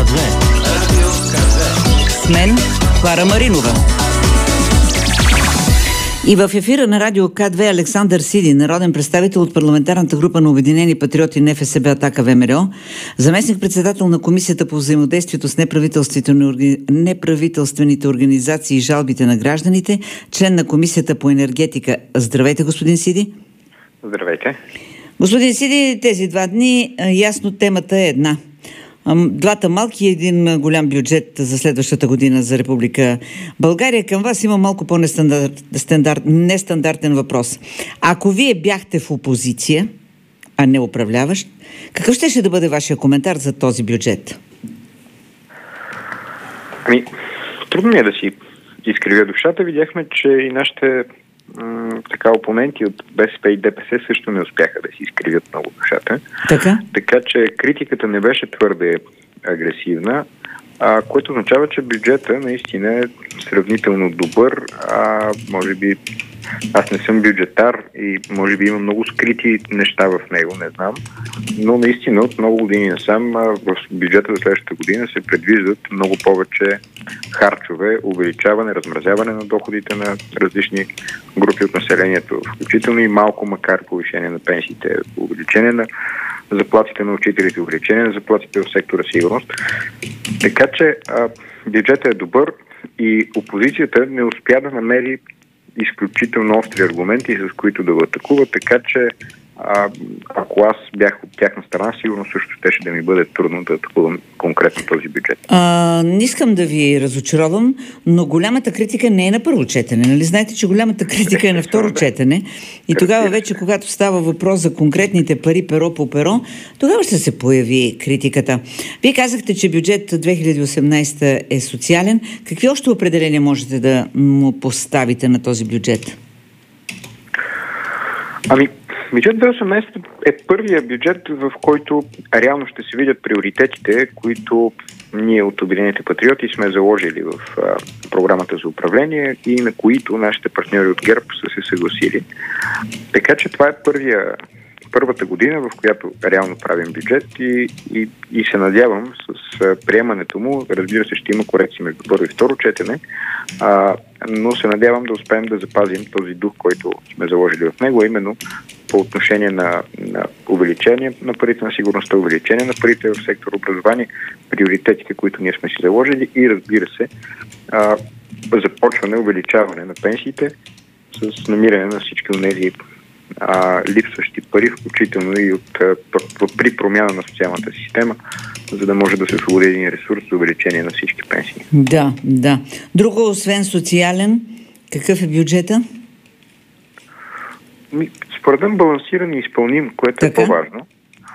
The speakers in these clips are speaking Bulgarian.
К2. Радио К2. С мен Клара Маринова. И в ефира на радио К2 Александър Сиди, народен представител от парламентарната група на Обединени патриоти НФСБ Атака ВМРО, заместник-председател на Комисията по взаимодействието с неправителствените организации и жалбите на гражданите, член на Комисията по енергетика. Здравейте, господин Сиди. Здравейте. Господин Сиди, тези 2 дни ясно темата е една. Двата малки и един голям бюджет за следващата година за Република България. Към вас има малко нестандартен въпрос. Ако вие бяхте в опозиция, а не управляващ, какъв ще да бъде вашия коментар за този бюджет? Трудно ми е да си изкривя душата. Видяхме, че и нашите опоненти от БСП и ДПС също не успяха да си изкривят много душата. Така че критиката не беше твърде агресивна, което означава, че бюджета наистина е сравнително добър. Може би аз не съм бюджетар и може би има много скрити неща в него, не знам. Но наистина от много години насам в бюджета за следващата година се предвиждат много повече харчове, увеличаване, размразяване на доходите на различни групи от населението, включително и малко, макар повишение на пенсиите, увеличение на заплатите на учителите, увеличение на заплатите в сектора сигурност. Така че бюджетът е добър и опозицията не успя да намери изключително остри аргументи, с които да го атакува, така че ако аз бях от тяхна страна, сигурно също щеше да ми бъде трудно да атакувам конкретно този бюджет. Не искам да ви разочаровам, но голямата критика не е на първо четене. Нали знаете, че голямата критика е на второ четене? И тогава вече, когато става въпрос за конкретните пари перо по перо, тогава ще се появи критиката. Вие казахте, че бюджет 2018 е социален. Какви още определения можете да му поставите на този бюджет? Бюджет 2018 е първия бюджет, в който реално ще се видят приоритетите, които ние от Обединените патриоти сме заложили в програмата за управление и на които нашите партньори от ГЕРБ са се съгласили. Така че това е първата година, в която реално правим бюджет и се надявам с приемането му, разбира се, ще има корекции между първо и второ четене, но се надявам да успеем да запазим този дух, който сме заложили в него, именно по отношение на увеличение на парите на сигурността, увеличение на парите в сектор образование, приоритетите, които ние сме си заложили и разбира се, започване увеличаване на пенсиите с намиране на всички от тези липсващи пари, включително и при промяна на социалната система, за да може да се освободи един ресурс за увеличение на всички пенсии. Да. Друго, освен социален, какъв е бюджета? Според мен балансиран и изпълним, което е по-важно.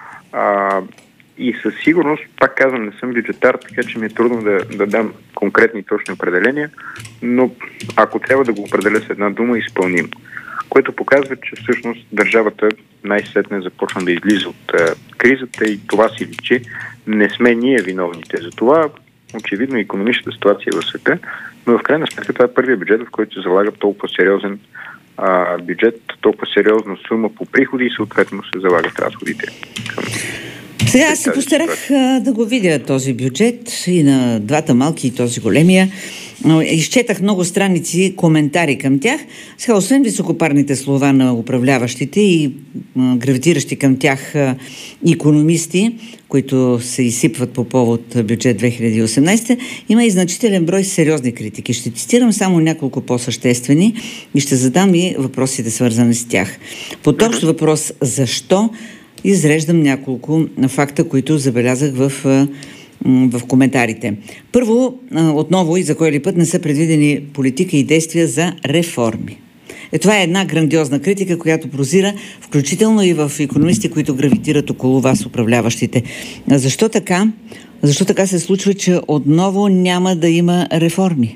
И със сигурност, пак казвам, не съм бюджетар, така че ми е трудно да дам конкретни точни определения, но ако трябва да го определя с една дума, изпълним. Което показва, че всъщност държавата най-сетне започна да излиза от кризата и това си личи. Не сме ние виновните за това. Очевидно икономическата ситуация в света, но в крайна сметка това е първият бюджет, в който се залага толкова сериозен бюджет, толкова сериозна сума по приходи и съответно се залагат разходите. Сега аз се постарах да го видя този бюджет и на двата малки и този големия. Изчетах много страници, коментари към тях. Сега, освен високопарните слова на управляващите и гравитиращи към тях икономисти, които се изсипват по повод бюджет 2018, има и значителен брой сериозни критики. Ще цитирам само няколко по-съществени и ще задам и въпросите, свързани с тях. Под общ въпрос защо изреждам няколко факта, които забелязах в коментарите. Първо, отново и за кой ли път не са предвидени политика и действия за реформи. Това е една грандиозна критика, която прозира включително и в икономисти, които гравитират около вас, управляващите. Защо така? Защо така се случва, че отново няма да има реформи?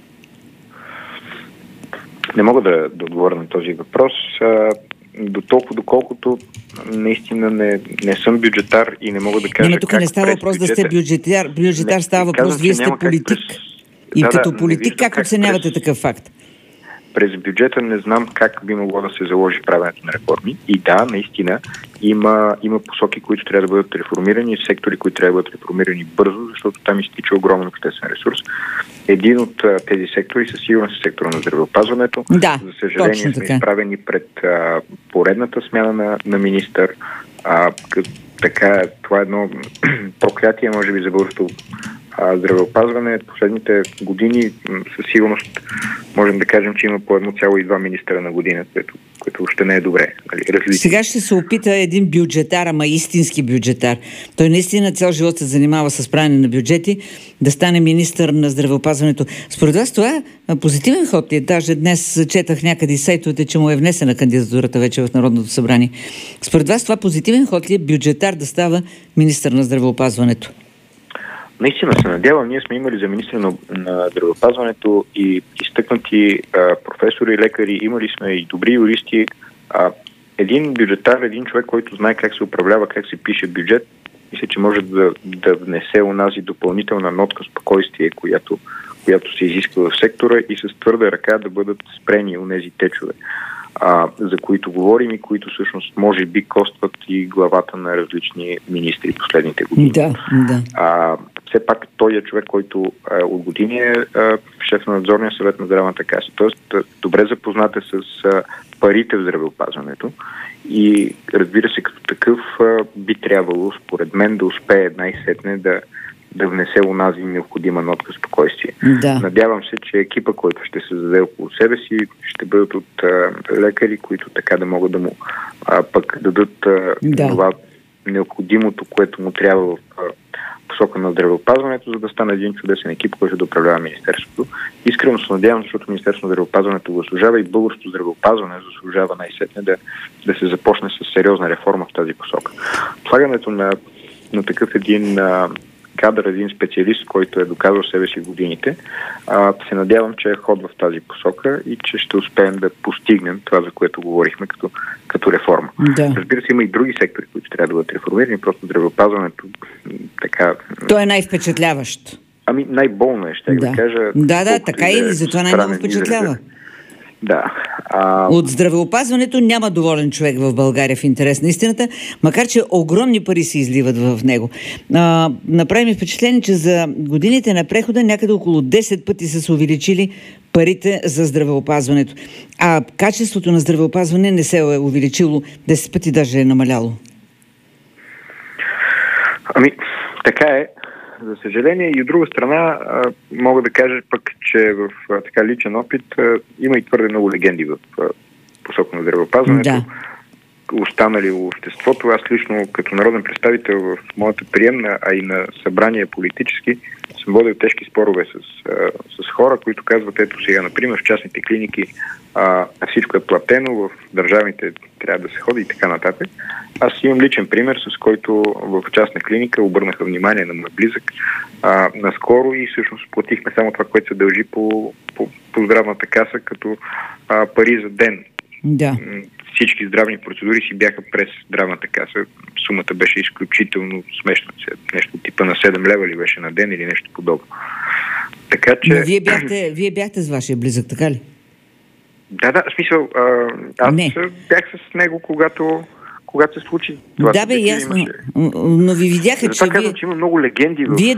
Не мога да отговоря на този въпрос. До толкова, доколкото наистина не съм бюджетар и не мога да кажа. Но тук не става въпрос да сте бюджетар, става въпрос, вие сте политик. И като политик, как оценявате такъв факт? през бюджета не знам как би могло да се заложи правенето на реформи. И да, наистина има посоки, които трябва да бъдат реформирани, сектори, които трябва да бъдат реформирани бързо, защото там изтича огромен обществен ресурс. Един от тези сектори със сигурност е сектора на здравеопазването. Да, за съжаление сме изправени пред поредната смяна на министър. Така, това е едно проклятие, може би, за българското здравеопазване. Последните години със сигурност можем да кажем, че има по 1,2 министъра на година, което въобще не е добре. Сега ще се опита един бюджетар, ама истински бюджетар. Той наистина цял живот се занимава с правене на бюджети, да стане министър на здравеопазването. Според вас това позитивен ход ли? Даже днес четах някъде сайтовете, че му е внесена кандидатурата вече в Народното събрание. Според вас това позитивен ход ли е бюджетар да става министър на здравеопазването? Наистина се надявам. Ние сме имали за министър на здравеопазването и изтъкнати професори, лекари, имали сме и добри юристи. Един бюджетар, един човек, който знае как се управлява, как се пише бюджет, мисля, че може да внесе онази допълнителна нотка спокойствие, която се изисква в сектора и с твърда ръка да бъдат спрени онези течове, за които говорим и които всъщност може би костват и главата на различни министри последните години. Да. Все пак той е човек, който от години е шеф на надзорния съвет на здравната каса. Тоест, добре запознат е с парите в здравеопазването и разбира се, като такъв би трябвало, според мен, да успее най-сетне да внесе онази необходима нотка спокойствие. Да. Надявам се, че екипа, който ще се зададе около себе си, ще бъдат от лекари, които така да могат да му пък дадат това необходимото, което му трябва в посока на здравеопазването, за да стане един чудесен екип, който да управлява Министерството. Искрено се надявам, защото Министерството на здравеопазването го заслужава и българското здравеопазване заслужава най-сетне да се започне с сериозна реформа в тази посока. Слагането на такъв един кадър, един специалист, който е доказал себе си в годините, се надявам, че е ход в тази посока и че ще успеем да постигнем това, за което говорихме като реформа. Да. Разбира се, има и други сектори, които трябва да бъдат реформирани, просто здравеопазването така... То е най-впечатляващ. Най-болно е, ще да кажа. Да, така и затова най-много впечатлява. Да. От здравеопазването няма доволен човек в България, в интерес на истината, макар че огромни пари се изливат в него. Направи ми впечатление, че за годините на прехода някъде около 10 пъти са се увеличили парите за здравеопазването. А качеството на здравеопазване не се е увеличило, 10 пъти даже е намаляло. Така е. За съжаление, и от друга страна мога да кажа пък, че в така личен опит има и твърде много легенди в посока на здравеопазването. Да. Останали в обществото. Аз лично като народен представител в моята приемна, а и на събрание политически, съм водил тежки спорове с хора, които казват, ето сега, например, в частните клиники всичко е платено, в държавните трябва да се ходи и така нататък. Аз имам личен пример, с който в частна клиника обърнаха внимание на мой близък наскоро и всъщност платихме само това, което се дължи по здравната каса като пари за ден. Да. Всички здравни процедури си бяха през здравната каса. Сумата беше изключително смешна. Нещо типа на 7 лева ли беше на ден или нещо подобно. Така че... Но вие бяхте с вашия близък, така ли? Да, в смисъл. Аз бях с него, когато се случи това. Да, ясно. Но ви видяха, че казвам, че има много легенди Вие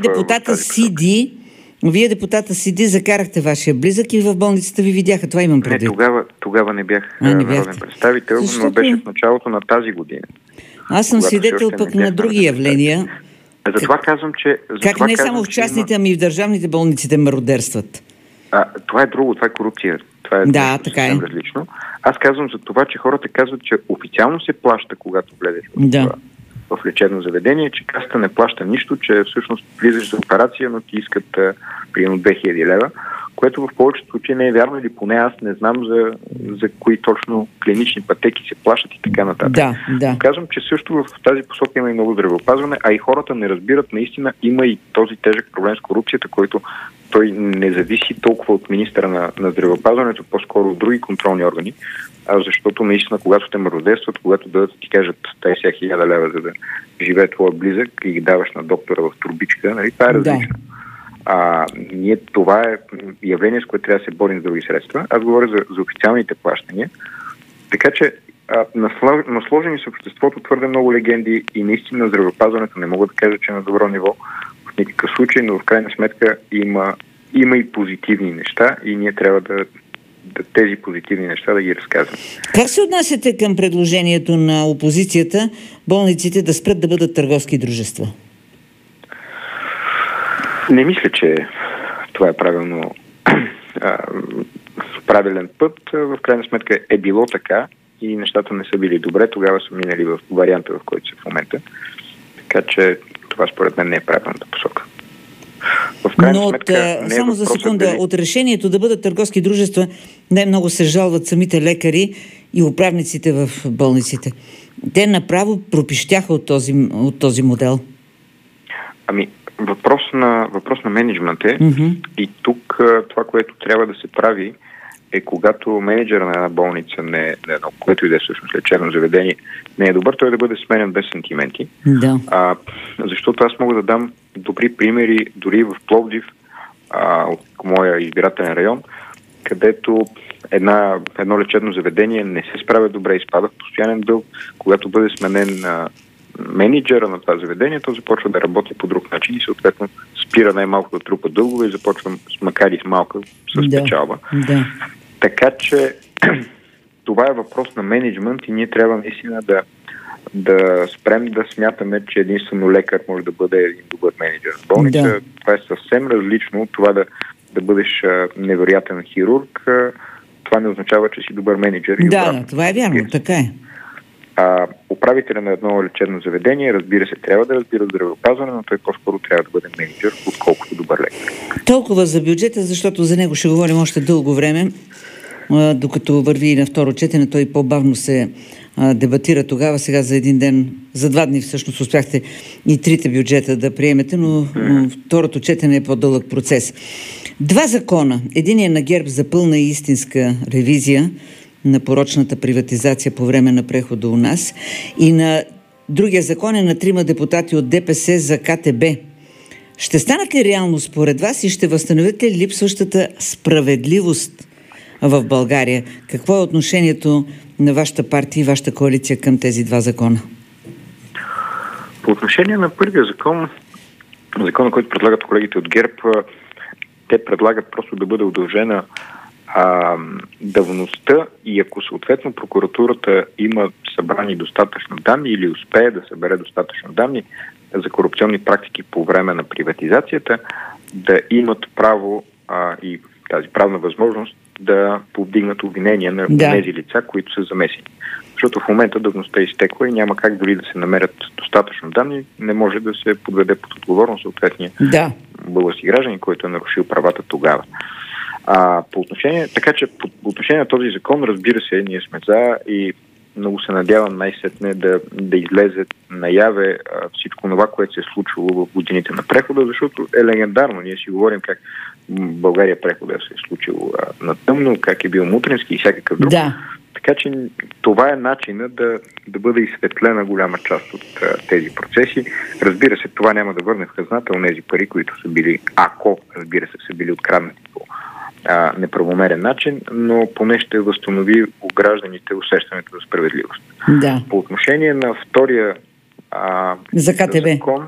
депутата Сиди, закарахте вашия близък и в болницата ви видяха. Това имам предвид. Тогава не бях народен представител, но беше в началото на тази година. Аз съм свидетел пък на други явления. Затова казвам, че... Как не само в частните, ами и в държавните болниците мародерстват? Това е друго, това е корупция. Това е различно. Аз казвам за това, че хората казват, че официално се плаща, когато влезеш в лечебно заведение, че касата не плаща нищо, че всъщност влизаш за операция, но ти искат примерно 2000 лева, което в повечето случаи не е вярно или поне аз не знам за кои точно клинични пътеки се плащат и така нататък. Да. Казвам, че също в тази посока има и много здравеопазване, а и хората не разбират, наистина има и този тежък проблем с корупцията, който той не зависи толкова от министъра на здравеопазването, по-скоро от други контролни органи, защото наистина, когато те мародерстват, когато дадат ти кажат тай сега 1000 лева, за да живее твоя близък и ги даваш на доктора в турбичка, нали, това е различно. Това е явление, с което трябва да се борим с други средства. Аз говоря за официалните плащания. Така че насложени с обществото твърде много легенди и наистина здравеопазването не мога да кажа, че е на добро ниво в никакъв случай, но в крайна сметка има и позитивни неща и ние трябва да тези позитивни неща да ги разказваме. Как се отнасяте към предложението на опозицията болниците да спрат да бъдат търговски дружества? Не мисля, че това е правилен път. В крайна сметка е било така и нещата не са били добре. Тогава са минали в варианта, в който са в момента. Така че това според мен не е правилната посока. Но само за секунда, от решението да бъдат търговски дружества най-много се жалват самите лекари и управниците в болниците. Те направо пропищяха от този модел. Въпрос на мениджмънт е. И тук това, което трябва да се прави е когато менеджера на една болница, което и да е всъщност лечебно заведение, не е добър, той да бъде сменен без сантименти. Да. Защото аз мога да дам добри примери дори в Пловдив, от моя избирателен район, където едно лечебно заведение не се справя добре, изпада в постоянен дълг. Когато бъде сменен менеджера на това заведение, то започва да работи по друг начин и съответно спира най-малко да трупа дългове и започва, макар и с малка, с печалба. Да. Така че това е въпрос на мениджмънт и ние трябва наистина да спрем да смятаме, че единствено лекар може да бъде един добър менеджер в болница. Да. Това е съвсем различно от това да бъдеш невероятен хирург. Това не означава, че си добър менеджер. Да, това е вярно, така е. Управителя на едно лечебно заведение, разбира се, трябва да разбира здравеопазване, но той по-скоро трябва да бъде менеджер, отколкото добър лекар. Толкова за бюджета, защото за него ще говорим още дълго време, докато върви и на второ четене, той по-бавно се дебатира тогава. Сега за 2 дни всъщност успяхте и 3 бюджета да приемете, но второто четене е по-дълъг процес. 2 закона. Единият на ГЕРБ за пълна и истинска ревизия на порочната приватизация по време на прехода у нас и на другия закон е на 3 депутати от ДПС за КТБ. Ще станат ли реално според вас и ще възстановите ли липсващата справедливост в България? Какво е отношението на вашата партия и вашата коалиция към тези 2 закона? По отношение на първия закона, който предлагат колегите от ГЕРБ, те предлагат просто да бъде удължена давността и ако съответно прокуратурата има събрани достатъчно данни или успее да събере достатъчно данни за корупционни практики по време на приватизацията, да имат право и тази правна възможност да повдигнат обвинения на тези лица, които са замесени. Защото в момента давността е изтекла и няма как дори да се намерят достатъчно данни, не може да се подведе под отговорност съответния български гражданин, който е нарушил правата тогава. По отношение на този закон, разбира се, ние сме за и много се надявам най-сетне да излезе наяве всичко това, което се е случвало в годините на прехода, защото е легендарно. Ние си говорим как България прехода се е случило на тъмно, как е бил мутрински и всякакъв друг. Да. Така че това е начинът да бъде изсветлена голяма част от тези процеси. Разбира се, това няма да върне в хазната онези пари, които са били, разбира се, са били откраднати по неправомерен начин, но поне ще възстанови у гражданите усещането за справедливост. Да. По отношение на втория за КТБ. Закон,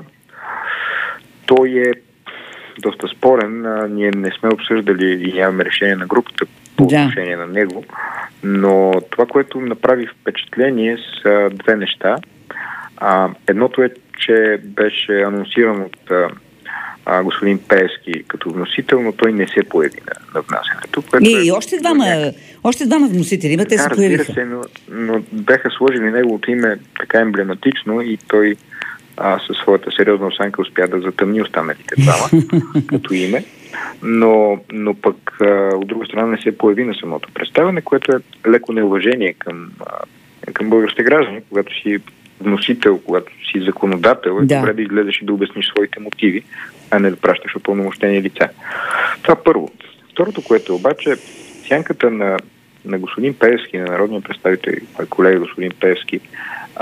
той е доста спорен. Ние не сме обсъждали и нямаме решение на групата по отношение на него, но това, което направи впечатление са 2 неща. Едното е, че беше анонсиран от господин Пеевски като вносител, но той не се появи на внасянето. И още двама вносители, те се появиха. Разбира се, но бяха сложили неговото име така емблематично и той със своята сериозна осанка успя да затъмни останалите двама като име. Но пък от друга страна не се появи на самото представяне, което е леко неуважение към българските граждани, когато си вносител, когато си законодател, е добре да излезеш и да обясниш своите мотиви, а не да пращаш упълномощени лица. Това първо. Второто, което е обаче, сянката на господин Пеевски, на народния представител, мой колега господин Пеевски,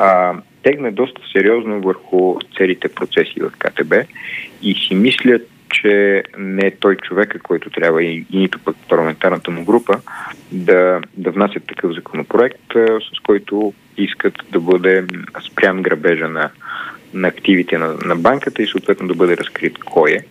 тегне доста сериозно върху целите процеси в КТБ и си мисля, че не е той човека, който трябва и нито пък парламентарната му група да внасят такъв законопроект, с който искат да бъде спрян грабежа на активите на банката и съответно да бъде разкрит кой е.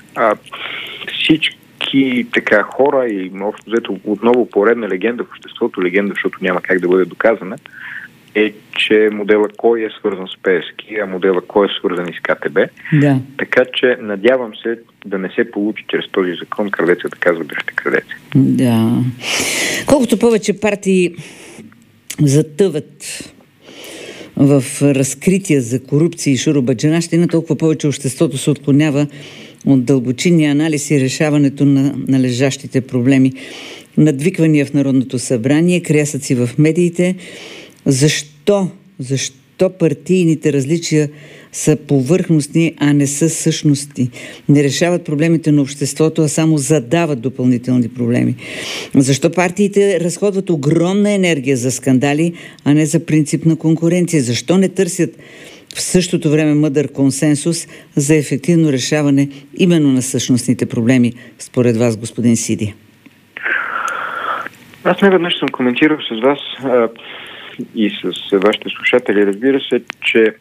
Всички така хора и общо взето отново поредна легенда в обществото, легенда, защото няма как да бъде доказана, е, че модела кой е свързан с Пеевски, а модела кой е свързан и с КТБ. Да. Така че надявам се да не се получи чрез този закон крадеца да казва дръжте крадеца. Да. Колкото повече партии затъват в разкрития за корупция и шуробаджанащина, толкова повече обществото се отклонява от дълбочинния анализ и решаването на лежащите проблеми. Надвиквания в Народното събрание, крясъци в медиите. Защо партийните различия са повърхностни, а не са същностни? Не решават проблемите на обществото, а само задават допълнителни проблеми. Защо партиите разходват огромна енергия за скандали, а не за принципна конкуренция? Защо не търсят в същото време мъдър консенсус за ефективно решаване именно на същностните проблеми, според вас, господин Сиди? Аз неведнъж съм коментирал с вас и с вашите слушатели, разбира се, че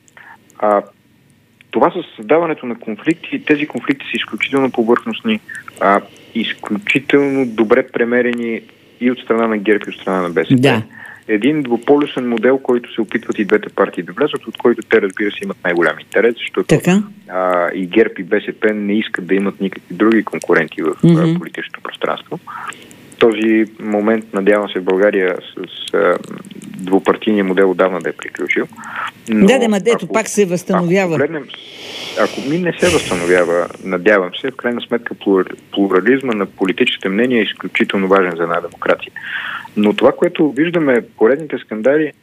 това със създаването на конфликти, тези конфликти са изключително повърхностни, изключително добре премерени и от страна на ГЕРБ и от страна на БСП. Да. Един двуполюсен модел, който се опитват и двете партии да влязат, от който те, разбира се, имат най-голям интерес, защото и ГЕРБ и БСП не искат да имат никакви други конкуренти в политическото пространство. Този момент, надявам се, в България с двупартийния модел отдавна да е приключил. Но ето пак се възстановява. Ако не се възстановява, надявам се, в крайна сметка плурализма на политическите мнения е изключително важен за една демокрация. Но това, което виждаме, поредните скандали,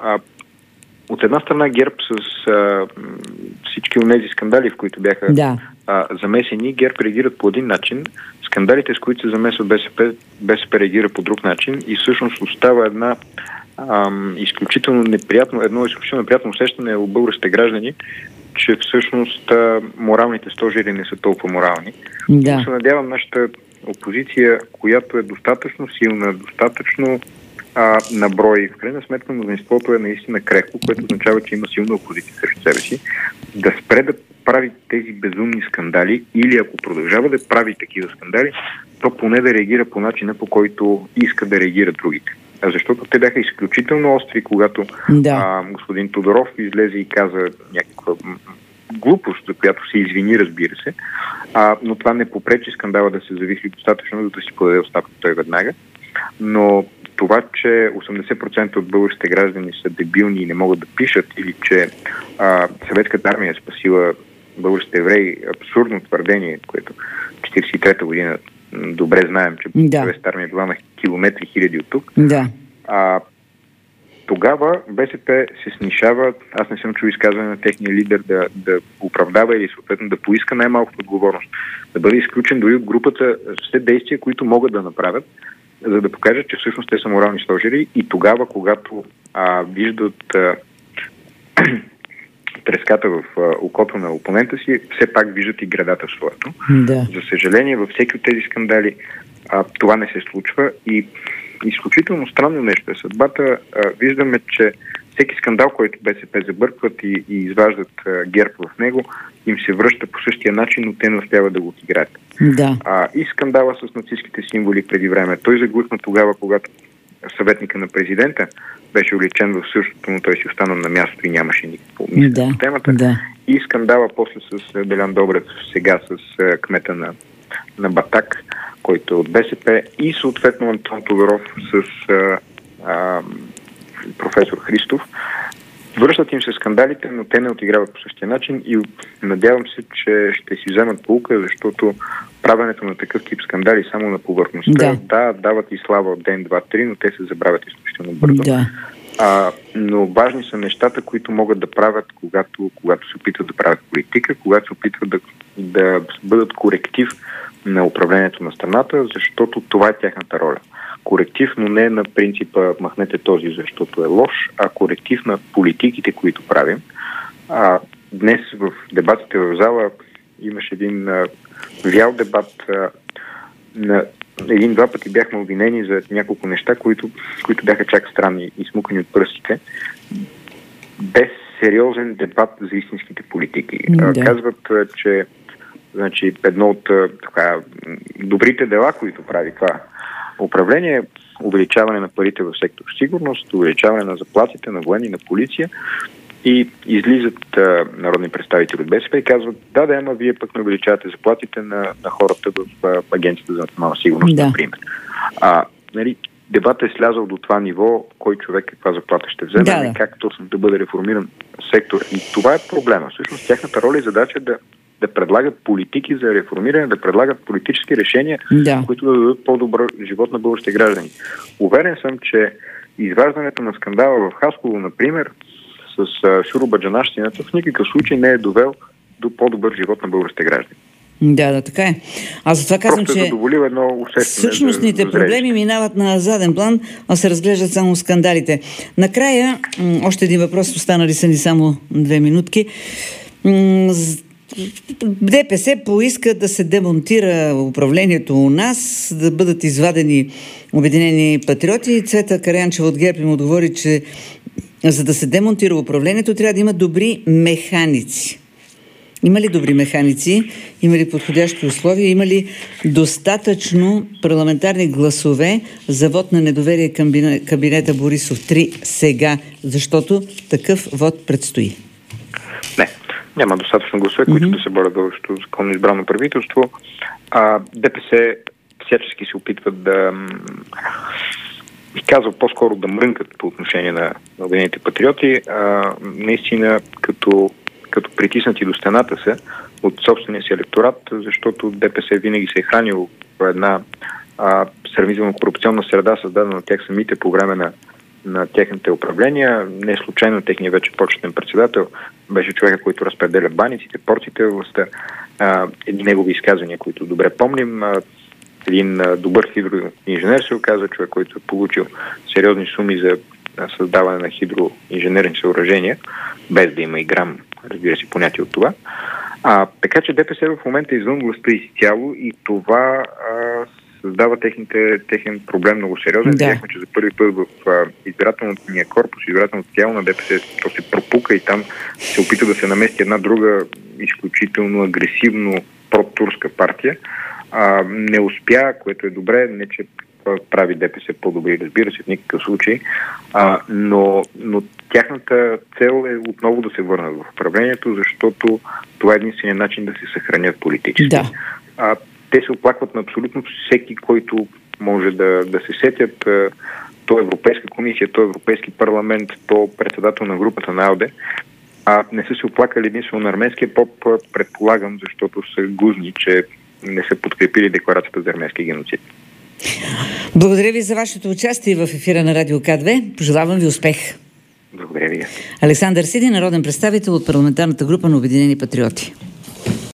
от една страна ГЕРБ с всички от тези скандали, в които бяха замесени, ГЕРБ реагират по един начин, скандалите, с които се замесва БСП реагира по друг начин и всъщност остава едно изключително неприятно усещане у българските граждани, че всъщност моралните стожери не са толкова морални. Да. Се надявам нашата опозиция, която е достатъчно силна, достатъчно на брой, в крайна сметка мнозинството е наистина крехко, което означава, че има силна опозиция срещу себе си, да спре да прави тези безумни скандали или ако продължава да прави такива скандали, то поне да реагира по начина, по който иска да реагират другите. Защото те бяха изключително остри, когато господин Тодоров излезе и каза някаква глупост, за която се извини, разбира се, но това не попречи скандала да се завихли достатъчно, за да си подаде оставка той веднага. Но това, че 80% от българските граждани са дебилни и не могат да пишат, или че съветската армия е спасила българските евреи, абсурдно твърдение, което 1943 година добре знаем, че съветската армия е била на километри хиляди от тук. Да. Тогава БСП се снишава, аз не съм чул изказване на техния лидер да оправдава или съответно да поиска най-малкото отговорност. Да бъде изключен дори от групата все действия, които могат да направят, за да покажат, че всъщност те са морални стожери и тогава, когато виждат треската в окото на опонента си, все пак виждат и градата в своето. Да. За съжаление, във всеки от тези скандали това не се случва и изключително странно нещо е съдбата. Виждаме, че всеки скандал, който БСП забъркват и изваждат ГЕРБ в него, им се връща по същия начин, но те не успяват да го отиграят. Да. И скандала с нацистските символи преди време. Той заглъхна тогава, когато съветника на президента беше уличен в същото, но той си остана на място и нямаше никакво мисля по темата. Да. И скандала после с Делян Добрев, сега с кмета на Батак, който е от БСП, и съответно Антон Тодоров с професор Христов. Връщат им се скандалите, но те не отиграват по същия начин и надявам се, че ще си вземат поука, защото правенето на такъв тип скандали само на повърхността, дават и слава от ден, два, три, но те се забравят изключително бързо. Да. Но важни са нещата, които могат да правят, когато се опитват да правят политика, когато се опитват да бъдат коректив на управлението на страната, защото това е тяхната роля. Коректив, но не на принципа махнете този, защото е лош, а коректив на политиките, които правим. Днес в дебатите в зала имаше един вял дебат. На един-два пъти бяхме обвинени за няколко неща, които бяха чак странни и смукани от пръстите, без сериозен дебат за истинските политики. Казват, че значи, едно от добрите дела, които прави това управление е увеличаване на парите в сектор сигурност, увеличаване на заплатите на военни, на полиция, и излизат народни представители от БСП и казват, ама вие пък не увеличавате заплатите на хората в Агенцията за национална сигурност, например. Нали, дебатът е слязал до това ниво, кой човек каква заплата ще вземе, как точно да бъде реформиран сектор. И това е проблема. Всъщност тяхната роля и задача е да предлагат политики за реформиране, да предлагат политически решения, които да дадат по-добър живот на българските граждани. Уверен съм, че изваждането на скандала в Хасково, например, с шуробаджанащината, в никакъв случай не е довел до по-добър живот на българските граждани. Да, така е. Аз затова казвам, че същностните проблеми минават на заден план, а се разглеждат само скандалите. Накрая, още един въпрос, останали са ни само 2 минутки. ДПС поиска да се демонтира управлението у нас, да бъдат извадени Обединени патриоти. Цвета Караянчева от ГЕРБ им отговори, че за да се демонтира управлението, трябва да има добри механици. Има ли добри механици? Има ли подходящи условия? Има ли достатъчно парламентарни гласове за вод на недоверие към кабинета Борисов 3 сега? Защото такъв вод предстои. Не, няма достатъчно гласове, които да се борят българското законно избрано правителство. ДПС всячески се опитват да... И казва по-скоро да мрънкат по отношение на Обединените патриоти. Наистина, като притиснати до стената са от собствения си електорат, защото ДПС винаги се е хранил в една сравнително корупционна среда, създадена от тях самите по време на техните управления. Не случайно техният вече почетен председател беше човека, който разпределя баниците, порциите във властта. Едни негови изказвания, които добре помним. Един добър хидроинженер се оказа, човек, който е получил сериозни суми за създаване на хидроинженерни съоръжения, без да има и грам, разбира се, понятие от това. Така че ДПС в момента е извън властта изцяло и това създава техен проблем много сериозен. Видяхме, че за първи път в избирателния корпус, избирателното тяло на ДПС, то се пропука и там се опита да се намести една друга изключително агресивно протурска партия. Не успя, което е добре, не че прави ДПС по-добри, разбира се, в никакъв случай, но тяхната цел е отново да се върнат в управлението, защото това е единствения начин да се съхранят политически. Те се оплакват на абсолютно всеки, който може да се сетят, то Европейска комисия, то Европейски парламент, то председател на групата на АЛДЕ. Не са се оплакали единствено на арменския поп, предполагам, защото са гузни, че не са подкрепили декларацията за арменски геноцид. Благодаря ви за вашето участие в ефира на Радио К2. Пожелавам ви успех. Благодаря ви. Александър Сиди, народен представител от парламентарната група на Обединени патриоти.